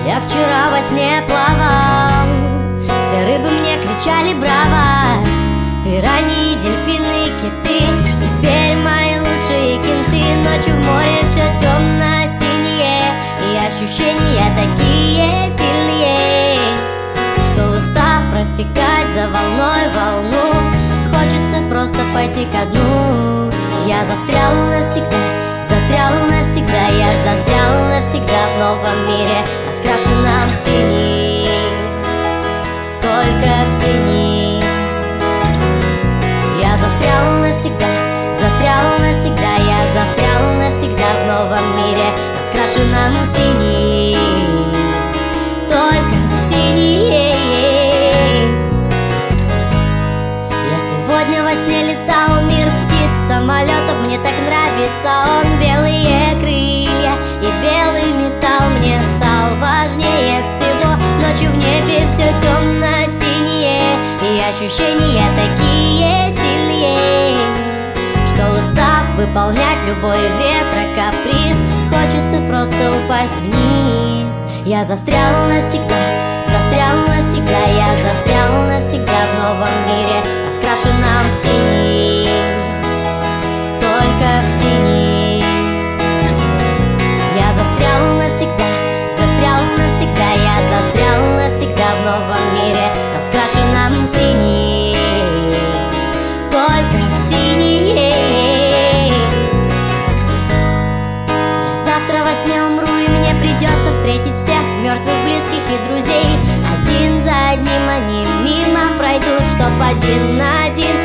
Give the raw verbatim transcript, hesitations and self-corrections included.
Я вчера во сне плавал, все рыбы мне кричали браво. Пираньи, дельфины, киты, теперь мои лучшие кенты. Ночью в море все темно-синее, и ощущения такие сильные, что устав рассекать за волной волну, хочется просто пойти ко дну. Я застрял навсегда, застрял навсегда, я застрял навсегда в новом мире, раскрашенном в синий, только в синий. Я застрял навсегда, застрял навсегда, я застрял навсегда в новом мире, раскрашенном в синий, только в синий. Я сегодня во сне летал, мир птиц, самолетов, мне так нравится он. Белые крылья и белый металл мне стал важнее всего. Ночью в небе все темно-синее, и ощущения такие сильнее, что устав выполнять любой ветрокаприз, хочется просто упасть вниз. Я застрял навсегда, застрял навсегда, я застрял навсегда в новом мире, раскрашенном в синий, только в синий. Я застрял навсегда, застрял навсегда, я застрял навсегда в новом мире, раскрашенном в синий, только в синий. Я завтра во сне умру, и мне придется встретить всех мертвых, близких и друзей. Один за одним они мимо пройдут, чтоб один на один